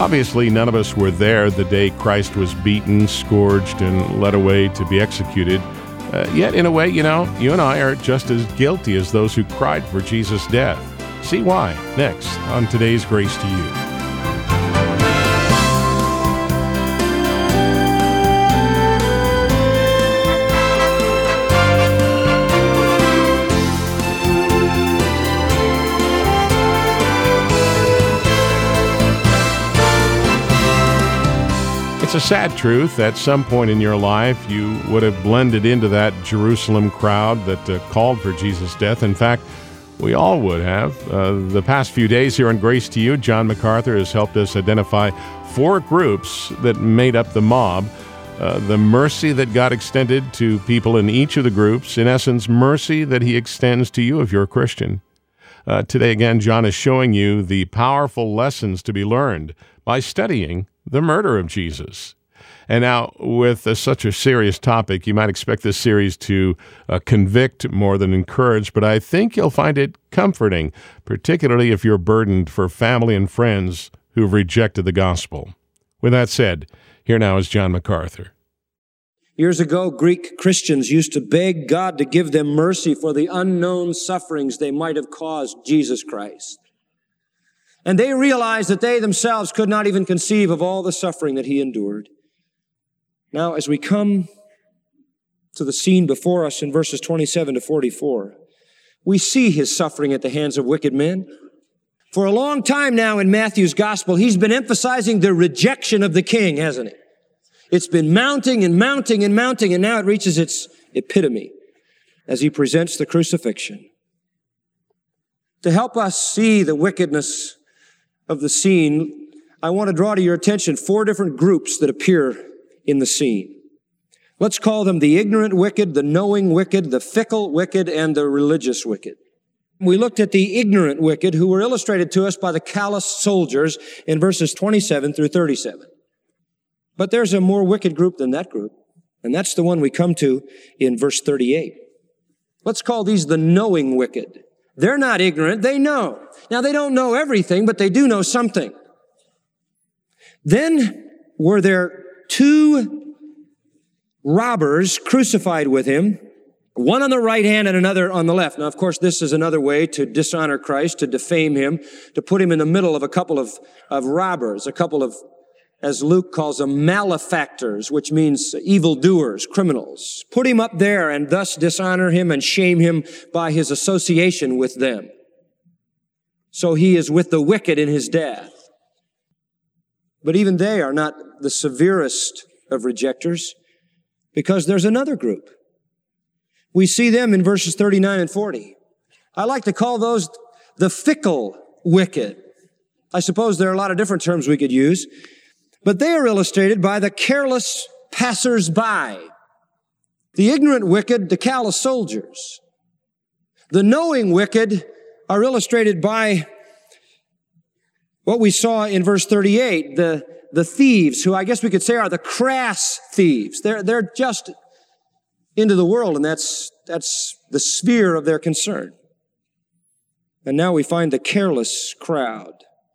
Obviously, none of us were there the day Christ was beaten, scourged, and led away to be executed. Yet, in a way, you and I are just as guilty as those who cried for Jesus' death. See why next on today's Grace to You. It's a sad truth. At some point in your life, you would have blended into that Jerusalem crowd that called for Jesus' death. In fact, we all would have. The past few days here on Grace to You, John MacArthur has helped us identify 4 groups that made up the mob. The mercy that God extended to people in each of the groups, in essence, mercy that He extends to you if you're a Christian. Today, again, John is showing you the powerful lessons to be learned by studying the murder of Jesus. And now, with such a serious topic, you might expect this series to convict more than encourage, but I think you'll find it comforting, particularly if you're burdened for family and friends who've rejected the gospel. With that said, here now is John MacArthur. Years ago, Greek Christians used to beg God to give them mercy for the unknown sufferings they might have caused Jesus Christ. And they realized that they themselves could not even conceive of all the suffering that He endured. Now, as we come to the scene before us in verses 27 to 44, we see His suffering at the hands of wicked men. For a long time now in Matthew's gospel, He's been emphasizing the rejection of the king, hasn't He? It's been mounting and mounting and mounting, and now it reaches its epitome as He presents the crucifixion. To help us see the wickedness of the scene, I want to draw to your attention 4 different groups that appear in the scene. Let's call them the ignorant wicked, the knowing wicked, the fickle wicked, and the religious wicked. We looked at the ignorant wicked, who were illustrated to us by the callous soldiers in verses 27 through 37. But there's a more wicked group than that group, and that's the one we come to in verse 38. Let's call these the knowing wicked. They're not ignorant, they know. Now, they don't know everything, but they do know something. Then were there 2 robbers crucified with Him, one on the right hand and another on the left. Now, of course, this is another way to dishonor Christ, to defame Him, to put Him in the middle of a couple of robbers, a couple of, as Luke calls them, malefactors, which means evildoers, criminals. Put Him up there and thus dishonor Him and shame Him by His association with them. So He is with the wicked in His death. But even they are not the severest of rejectors, because there's another group. We see them in verses 39 and 40. I like to call those the fickle wicked. I suppose there are a lot of different terms we could use, but they are illustrated by the careless passers-by, the ignorant wicked, the callous soldiers. The knowing wicked are illustrated by what we saw in verse 38, the thieves, who I guess we could say are the crass thieves. They're just into the world, and that's the sphere of their concern. And now we find the careless crowd,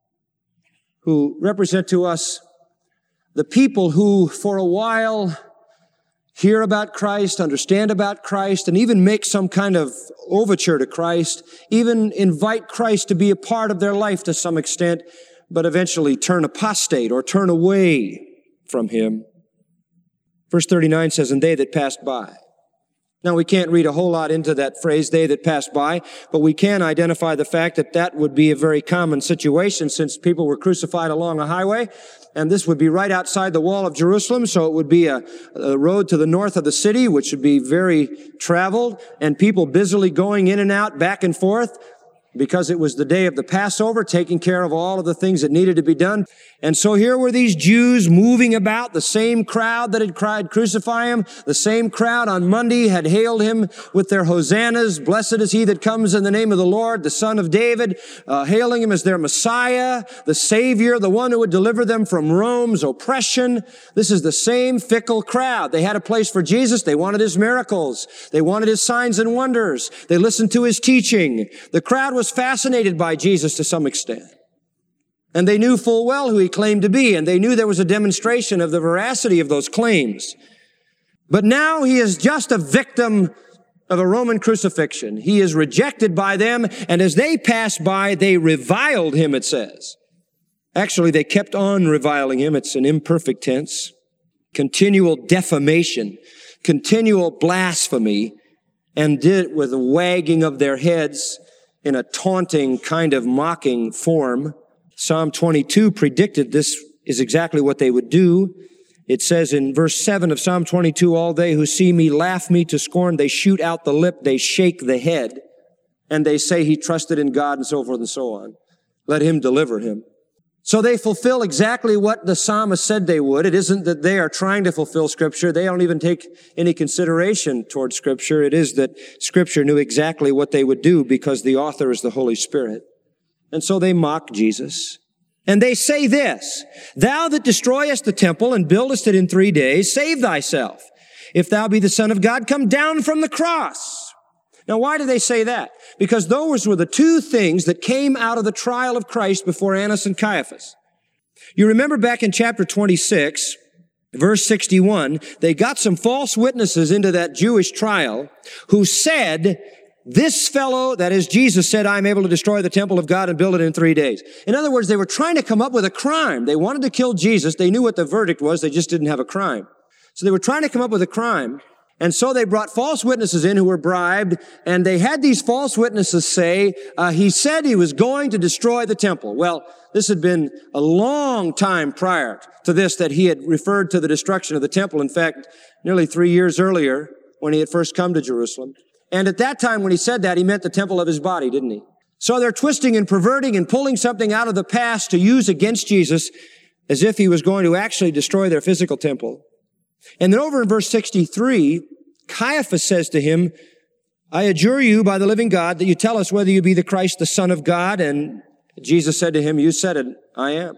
who represent to us the people who, for a while, hear about Christ, understand about Christ, and even make some kind of overture to Christ, even invite Christ to be a part of their life to some extent, but eventually turn apostate or turn away from Him. Verse 39 says, "And they that passed by." Now, we can't read a whole lot into that phrase, "they that passed by," but we can identify the fact that that would be a very common situation, since people were crucified along a highway, and this would be right outside the wall of Jerusalem, so it would be a road to the north of the city, which would be very traveled, and people busily going in and out, back and forth, because it was the day of the Passover, taking care of all of the things that needed to be done. And so here were these Jews moving about, the same crowd that had cried, "Crucify Him," the same crowd on Monday had hailed Him with their hosannas, "Blessed is He that comes in the name of the Lord, the Son of David," hailing Him as their Messiah, the Savior, the one who would deliver them from Rome's oppression. This is the same fickle crowd. They had a place for Jesus. They wanted His miracles. They wanted His signs and wonders. They listened to His teaching. The crowd was fascinated by Jesus to some extent. And they knew full well who he claimed to be, and they knew there was a demonstration of the veracity of those claims. But now he is just a victim of a Roman crucifixion. He is rejected by them, and as they passed by, they reviled him, it says. Actually, they kept on reviling him. It's an imperfect tense. Continual defamation, continual blasphemy, and did it with a wagging of their heads in a taunting kind of mocking form. Psalm 22 predicted this is exactly what they would do. It says in verse 7 of Psalm 22, all they who see me laugh me to scorn. They shoot out the lip, they shake the head, and they say he trusted in God and so forth and so on. Let him deliver him. So they fulfill exactly what the psalmist said they would. It isn't that they are trying to fulfill Scripture. They don't even take any consideration toward Scripture. It is that Scripture knew exactly what they would do because the author is the Holy Spirit. And so they mock Jesus. And they say this, thou that destroyest the temple and buildest it in 3 days, save thyself. If thou be the Son of God, come down from the cross. Now, why do they say that? Because those were the two things that came out of the trial of Christ before Annas and Caiaphas. You remember back in chapter 26, verse 61, they got some false witnesses into that Jewish trial who said, this fellow, that is Jesus, said, I'm able to destroy the temple of God and build it in 3 days. In other words, they were trying to come up with a crime. They wanted to kill Jesus. They knew what the verdict was. They just didn't have a crime. So they were trying to come up with a crime. And so they brought false witnesses in who were bribed, and they had these false witnesses say, he said he was going to destroy the temple. Well, this had been a long time prior to this that he had referred to the destruction of the temple. In fact, nearly 3 years earlier when he had first come to Jerusalem. And at that time when he said that, he meant the temple of his body, didn't he? So they're twisting and perverting and pulling something out of the past to use against Jesus as if he was going to actually destroy their physical temple. And then over in verse 63, Caiaphas says to him, I adjure you by the living God that you tell us whether you be the Christ, the Son of God. And Jesus said to him, you said it, I am.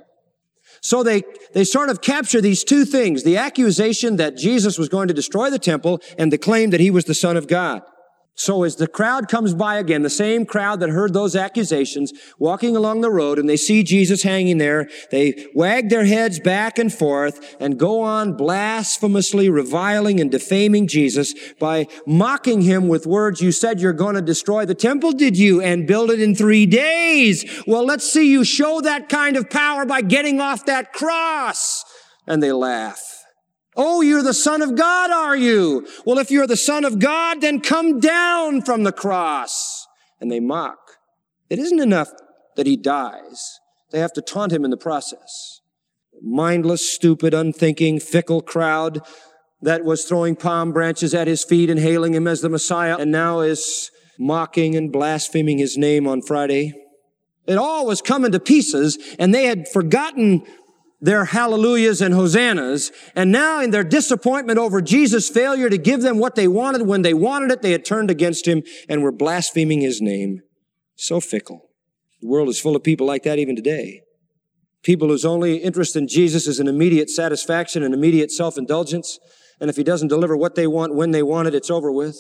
So they sort of capture these two things, the accusation that Jesus was going to destroy the temple and the claim that he was the Son of God. So as the crowd comes by again, the same crowd that heard those accusations, walking along the road, and they see Jesus hanging there, they wag their heads back and forth and go on blasphemously reviling and defaming Jesus by mocking him with words, you said you're going to destroy the temple, did you? And build it in 3 days. Well, let's see you show that kind of power by getting off that cross. And they laugh. Oh, you're the Son of God, are you? Well, if you're the Son of God, then come down from the cross. And they mock. It isn't enough that he dies. They have to taunt him in the process. Mindless, stupid, unthinking, fickle crowd that was throwing palm branches at his feet and hailing him as the Messiah and now is mocking and blaspheming his name on Friday. It all was coming to pieces, and they had forgotten their hallelujahs and hosannas, and now in their disappointment over Jesus' failure to give them what they wanted when they wanted it, they had turned against him and were blaspheming his name. So fickle. The world is full of people like that even today. People whose only interest in Jesus is an immediate satisfaction and immediate self-indulgence, and if he doesn't deliver what they want when they want it, it's over with.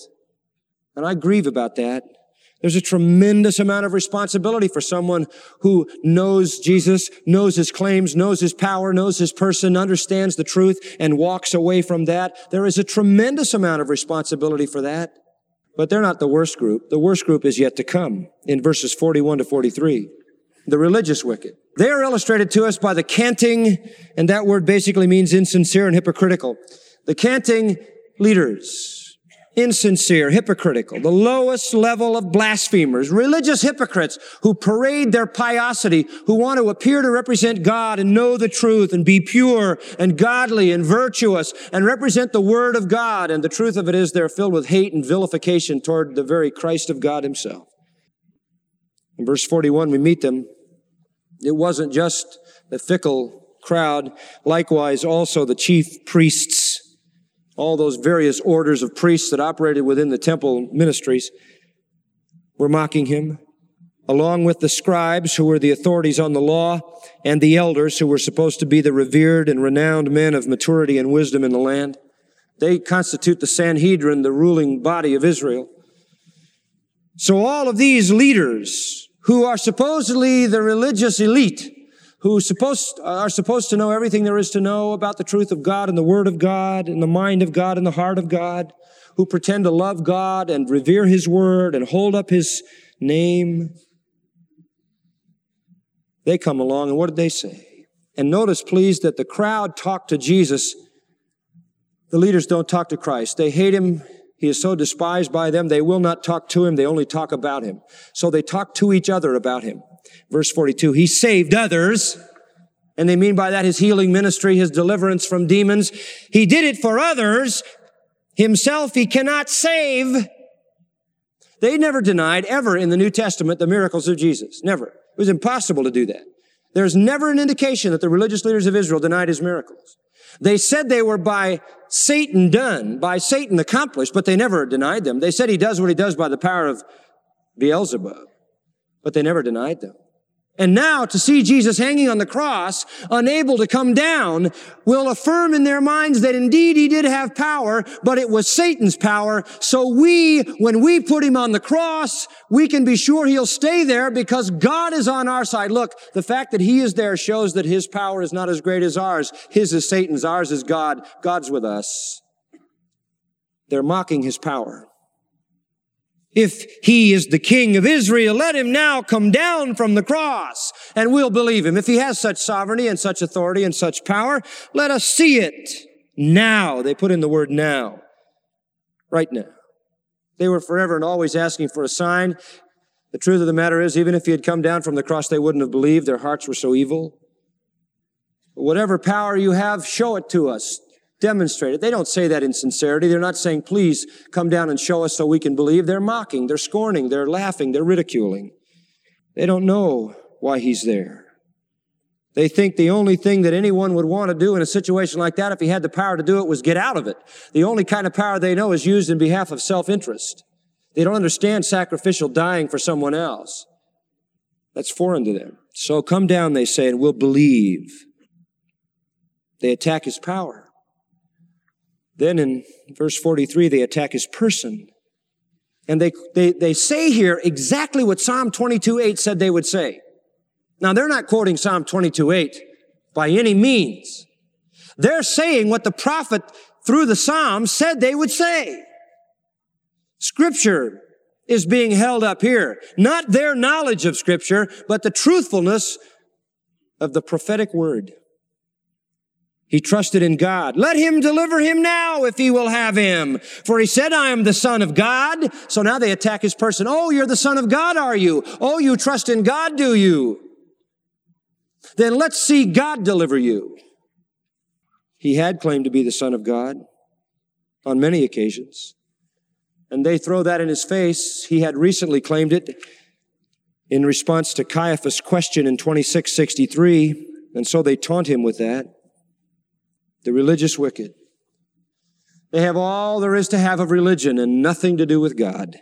And I grieve about that. There's a tremendous amount of responsibility for someone who knows Jesus, knows his claims, knows his power, knows his person, understands the truth, and walks away from that. There is a tremendous amount of responsibility for that. But they're not the worst group. The worst group is yet to come in verses 41 to 43. The religious wicked. They are illustrated to us by the canting, and that word basically means insincere and hypocritical. The canting leaders. Insincere, hypocritical, the lowest level of blasphemers, religious hypocrites who parade their piosity, who want to appear to represent God and know the truth and be pure and godly and virtuous and represent the Word of God. And the truth of it is they're filled with hate and vilification toward the very Christ of God himself. In verse 41, we meet them. It wasn't just the fickle crowd, likewise also the chief priests, all those various orders of priests that operated within the temple ministries were mocking him, along with the scribes who were the authorities on the law and the elders who were supposed to be the revered and renowned men of maturity and wisdom in the land. They constitute the Sanhedrin, the ruling body of Israel. So all of these leaders who are supposedly the religious elite, who are supposed to know everything there is to know about the truth of God and the Word of God and the mind of God and the heart of God, who pretend to love God and revere His Word and hold up His name. They come along, and what did they say? And notice, please, that the crowd talked to Jesus. The leaders don't talk to Christ. They hate Him. He is so despised by them, they will not talk to Him. They only talk about Him. So they talk to each other about Him. Verse 42, He saved others. And they mean by that His healing ministry, His deliverance from demons. He did it for others. Himself He cannot save. They never denied ever in the New Testament the miracles of Jesus. Never. It was impossible to do that. There's never an indication that the religious leaders of Israel denied His miracles. They said they were by Satan done, by Satan accomplished, but they never denied them. They said He does what He does by the power of Beelzebub, but they never denied them. And now to see Jesus hanging on the cross, unable to come down, will affirm in their minds that indeed He did have power, but it was Satan's power. So when we put Him on the cross, we can be sure He'll stay there because God is on our side. Look, the fact that He is there shows that His power is not as great as ours. His is Satan's, ours is God. God's with us. They're mocking His power. If He is the King of Israel, let Him now come down from the cross, and we'll believe Him. If He has such sovereignty and such authority and such power, let us see it now. They put in the word now. Right now. They were forever and always asking for a sign. The truth of the matter is, even if He had come down from the cross, they wouldn't have believed. Their hearts were so evil. Whatever power you have, show it to us. Demonstrate it. They don't say that in sincerity. They're not saying, please come down and show us so we can believe. They're mocking, they're scorning, they're laughing, they're ridiculing. They don't know why He's there. They think the only thing that anyone would want to do in a situation like that, if he had the power to do it, was get out of it. The only kind of power they know is used in behalf of self-interest. They don't understand sacrificial dying for someone else. That's foreign to them. So come down, they say, and we'll believe. They attack His power. Then in verse 43, they attack His person. And they say here exactly what Psalm 22:8 said they would say. Now, they're not quoting Psalm 22:8 by any means. They're saying what the prophet through the Psalms said they would say. Scripture is being held up here. Not their knowledge of Scripture, but the truthfulness of the prophetic word. He trusted in God. Let Him deliver him now if He will have him. For He said, I am the Son of God. So now they attack His person. Oh, you're the Son of God, are you? Oh, you trust in God, do you? Then let's see God deliver you. He had claimed to be the Son of God on many occasions. And they throw that in His face. He had recently claimed it in response to Caiaphas' question in 26:63. And so they taunt Him with that. The religious wicked. They have all there is to have of religion and nothing to do with God.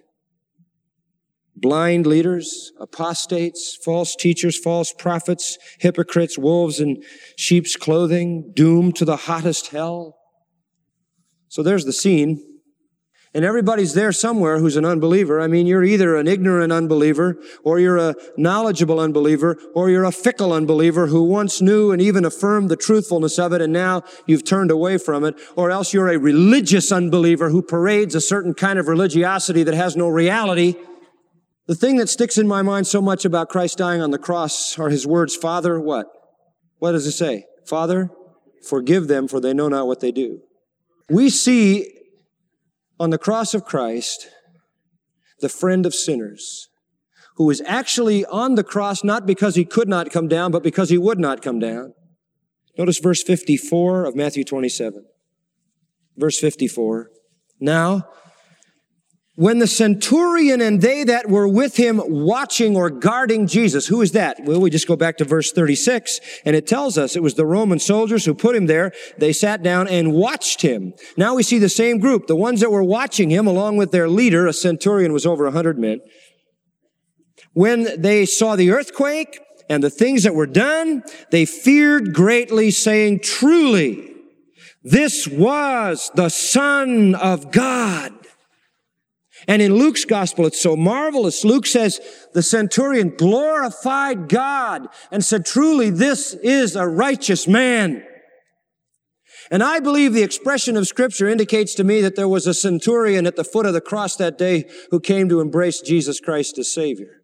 Blind leaders, apostates, false teachers, false prophets, hypocrites, wolves in sheep's clothing, doomed to the hottest hell. So there's the scene. And everybody's there somewhere who's an unbeliever. I mean, you're either an ignorant unbeliever, or you're a knowledgeable unbeliever, or you're a fickle unbeliever who once knew and even affirmed the truthfulness of it, and now you've turned away from it, or else you're a religious unbeliever who parades a certain kind of religiosity that has no reality. The thing that sticks in my mind so much about Christ dying on the cross are His words, Father, what? What does it say? Father, forgive them, for they know not what they do. We see on the cross of Christ, the friend of sinners, who is actually on the cross not because He could not come down, but because He would not come down. Notice verse 54 of Matthew 27. Verse 54. Now, when the centurion and they that were with him watching or guarding Jesus, who is that? Well, we just go back to verse 36, and it tells us it was the Roman soldiers who put Him there. They sat down and watched Him. Now we see the same group, the ones that were watching Him, along with their leader. A centurion was over 100 men. When they saw the earthquake and the things that were done, they feared greatly, saying, truly, this was the Son of God. And in Luke's gospel, it's so marvelous. Luke says, the centurion glorified God and said, truly, this is a righteous man. And I believe the expression of Scripture indicates to me that there was a centurion at the foot of the cross that day who came to embrace Jesus Christ as Savior.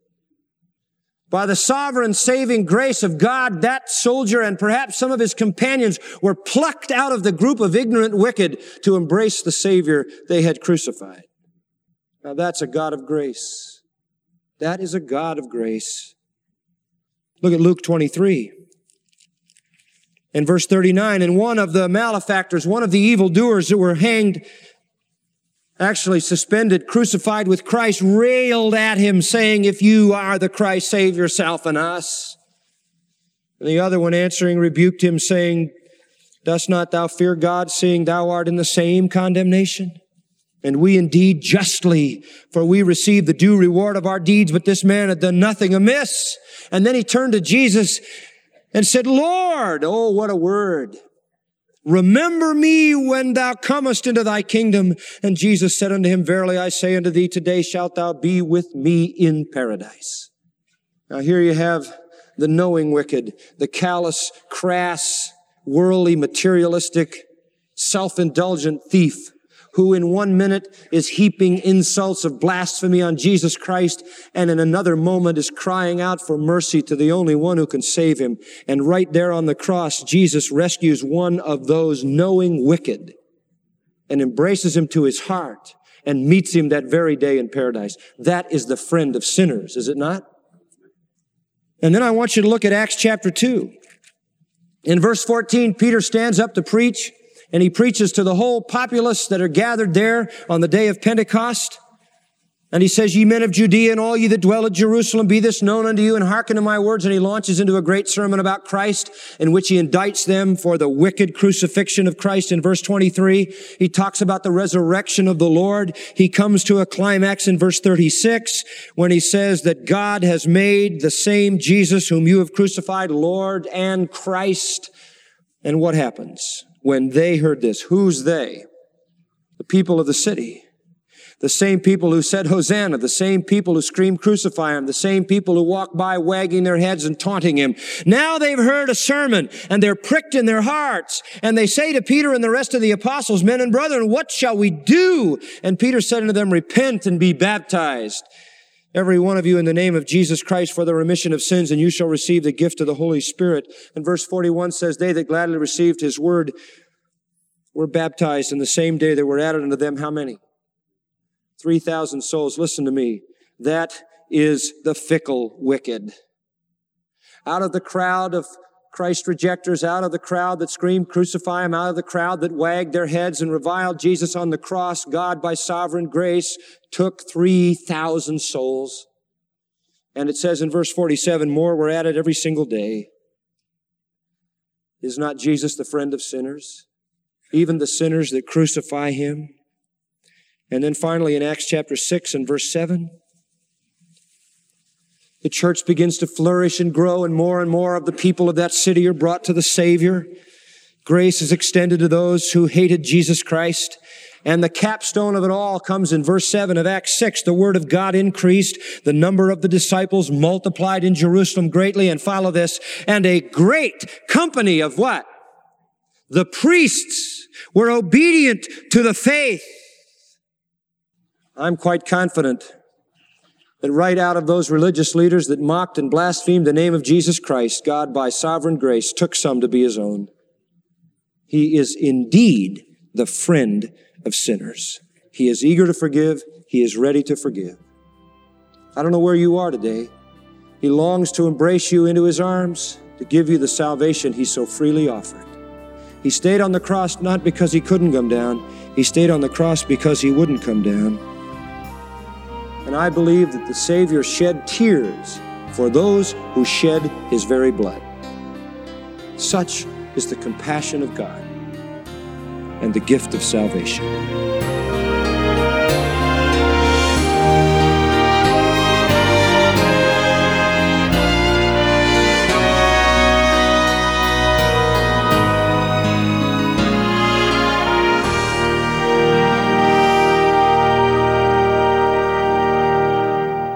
By the sovereign saving grace of God, that soldier and perhaps some of his companions were plucked out of the group of ignorant wicked to embrace the Savior they had crucified. Now that's a God of grace. That is a God of grace. Look at Luke 23. In verse 39, and one of the malefactors, one of the evildoers that were hanged, actually suspended, crucified with Christ, railed at him, saying, if you are the Christ, save yourself and us. And the other one answering rebuked him, saying, dost not thou fear God, seeing thou art in the same condemnation? And we indeed justly, for we receive the due reward of our deeds, but this man had done nothing amiss. And then he turned to Jesus and said, Lord, oh, what a word. Remember me when thou comest into thy kingdom. And Jesus said unto him, verily I say unto thee, today shalt thou be with me in paradise. Now here you have the knowing wicked, the callous, crass, worldly, materialistic, self-indulgent thief, who in 1 minute is heaping insults of blasphemy on Jesus Christ, and in another moment is crying out for mercy to the only one who can save him. And right there on the cross, Jesus rescues one of those knowing wicked and embraces him to his heart and meets him that very day in paradise. That is the friend of sinners, is it not? And then I want you to look at Acts chapter 2. In verse 14, Peter stands up to preach, and he preaches to the whole populace that are gathered there on the day of Pentecost. And he says, ye men of Judea and all ye that dwell at Jerusalem, be this known unto you, and hearken to my words. And he launches into a great sermon about Christ, in which he indicts them for the wicked crucifixion of Christ. In verse 23, he talks about the resurrection of the Lord. He comes to a climax in verse 36, when he says that God has made the same Jesus whom you have crucified Lord and Christ. And what happens when they heard this? Who's they? The people of the city. The same people who said Hosanna, the same people who screamed crucify him, the same people who walked by wagging their heads and taunting him. Now they've heard a sermon and they're pricked in their hearts. And they say to Peter and the rest of the apostles, men and brethren, what shall we do? And Peter said unto them, repent and be baptized, every one of you, in the name of Jesus Christ for the remission of sins, and you shall receive the gift of the Holy Spirit. And verse 41 says, they that gladly received his word were baptized, and the same day there were added unto them how many? 3,000 souls. Listen to me. That is the fickle wicked. Out of the crowd of Christ rejectors, out of the crowd that screamed crucify him, out of the crowd that wagged their heads and reviled Jesus on the cross, God by sovereign grace took 3,000 souls. And it says in verse 47, more were added every single day. Is not Jesus the friend of sinners? Even the sinners that crucify him? And then finally in Acts chapter 6 and verse 7, the church begins to flourish and grow, and more of the people of that city are brought to the Savior. Grace is extended to those who hated Jesus Christ. And the capstone of it all comes in verse 7 of Acts 6. The word of God increased. The number of the disciples multiplied in Jerusalem greatly. And follow this. And a great company of what? The priests were obedient to the faith. I'm quite confident that right out of those religious leaders that mocked and blasphemed the name of Jesus Christ, God, by sovereign grace, took some to be his own. He is indeed the friend of sinners. He is eager to forgive. He is ready to forgive. I don't know where you are today. He longs to embrace you into his arms, to give you the salvation he so freely offered. He stayed on the cross not because he couldn't come down. He stayed on the cross because he wouldn't come down. And I believe that the Savior shed tears for those who shed his very blood. Such is the compassion of God and the gift of salvation.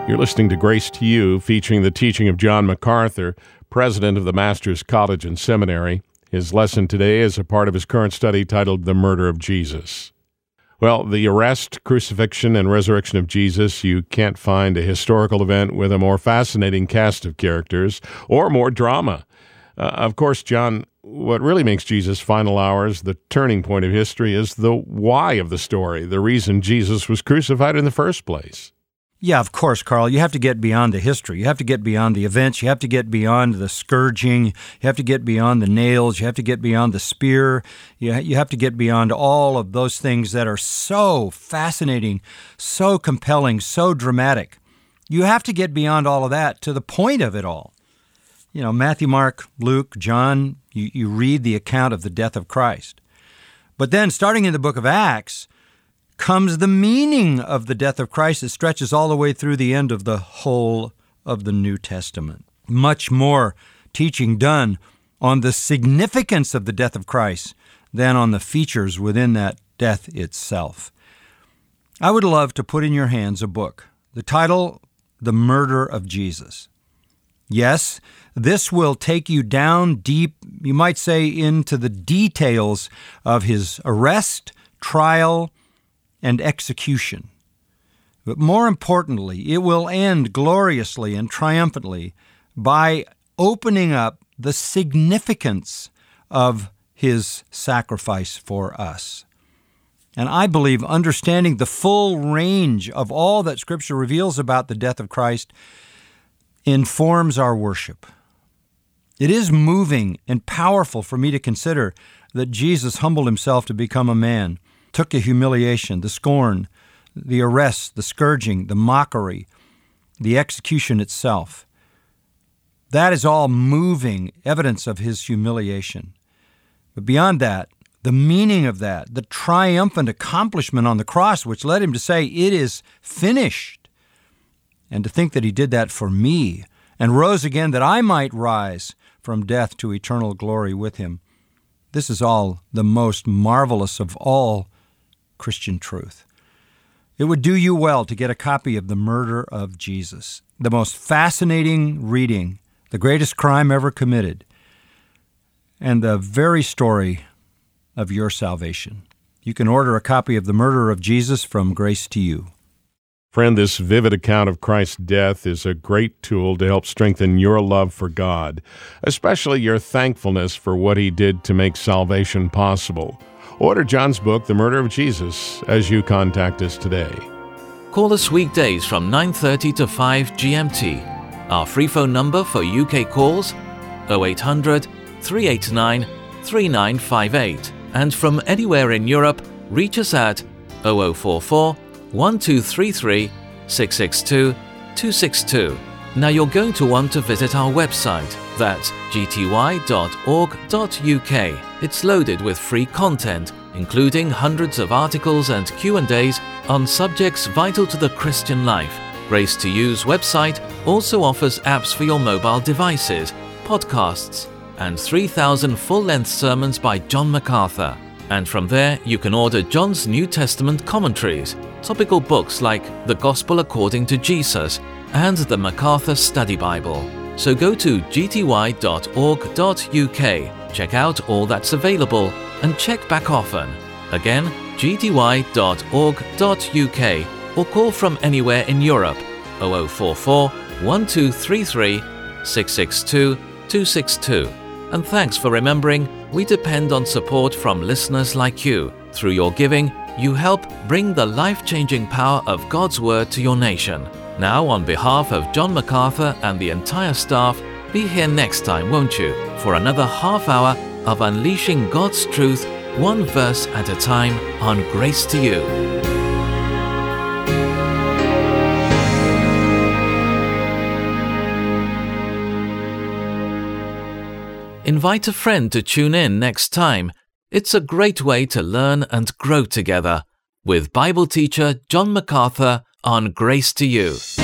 You're listening to Grace to You, featuring the teaching of John MacArthur, president of the Master's College and Seminary. His lesson today is a part of his current study titled The Murder of Jesus. Well, the arrest, crucifixion, and resurrection of Jesus, you can't find a historical event with a more fascinating cast of characters or more drama. Of course, John, what really makes Jesus' final hours the turning point of history is the why of the story, the reason Jesus was crucified in the first place. Yeah, of course, Carl. You have to get beyond the history. You have to get beyond the events. You have to get beyond the scourging. You have to get beyond the nails. You have to get beyond the spear. You have to get beyond all of those things that are so fascinating, so compelling, so dramatic. You have to get beyond all of that to the point of it all. You know, Matthew, Mark, Luke, John, you read the account of the death of Christ. But then, starting in the book of Acts, comes the meaning of the death of Christ that stretches all the way through the end of the whole of the New Testament. Much more teaching done on the significance of the death of Christ than on the features within that death itself. I would love to put in your hands a book. The title, The Murder of Jesus. Yes, this will take you down deep, you might say, into the details of his arrest, trial, and execution. But more importantly, it will end gloriously and triumphantly by opening up the significance of his sacrifice for us. And I believe understanding the full range of all that Scripture reveals about the death of Christ informs our worship. It is moving and powerful for me to consider that Jesus humbled himself to become a man, took the humiliation, the scorn, the arrest, the scourging, the mockery, the execution itself. That is all moving evidence of his humiliation. But beyond that, the meaning of that, the triumphant accomplishment on the cross, which led him to say, "It is finished," and to think that he did that for me and rose again that I might rise from death to eternal glory with him. This is all the most marvelous of all Christian truth. It would do you well to get a copy of The Murder of Jesus, the most fascinating reading, the greatest crime ever committed, and the very story of your salvation. You can order a copy of The Murder of Jesus from Grace to You. Friend, this vivid account of Christ's death is a great tool to help strengthen your love for God, especially your thankfulness for what he did to make salvation possible. Order John's book, The Murder of Jesus, as you contact us today. Call us weekdays from 9:30 to 5 GMT. Our free phone number for UK calls, 0800 389 3958. And from anywhere in Europe, reach us at 0044 1233 662 262. Now you're going to want to visit our website. That's gty.org.uk. It's loaded with free content, including hundreds of articles and Q&As on subjects vital to the Christian life. Grace to You's website also offers apps for your mobile devices, podcasts, and 3,000 full-length sermons by John MacArthur. And from there, you can order John's New Testament commentaries, topical books like The Gospel According to Jesus and the MacArthur Study Bible. So go to gty.org.uk, check out all that's available, and check back often. Again, gty.org.uk, or call from anywhere in Europe, 0044 1233 662 262. And thanks for remembering, we depend on support from listeners like you. Through your giving, you help bring the life-changing power of God's Word to your nation. Now, on behalf of John MacArthur and the entire staff, be here next time, won't you, for another half hour of unleashing God's truth, one verse at a time, on Grace to You. Invite a friend to tune in next time. It's a great way to learn and grow together with Bible teacher John MacArthur on Grace to You.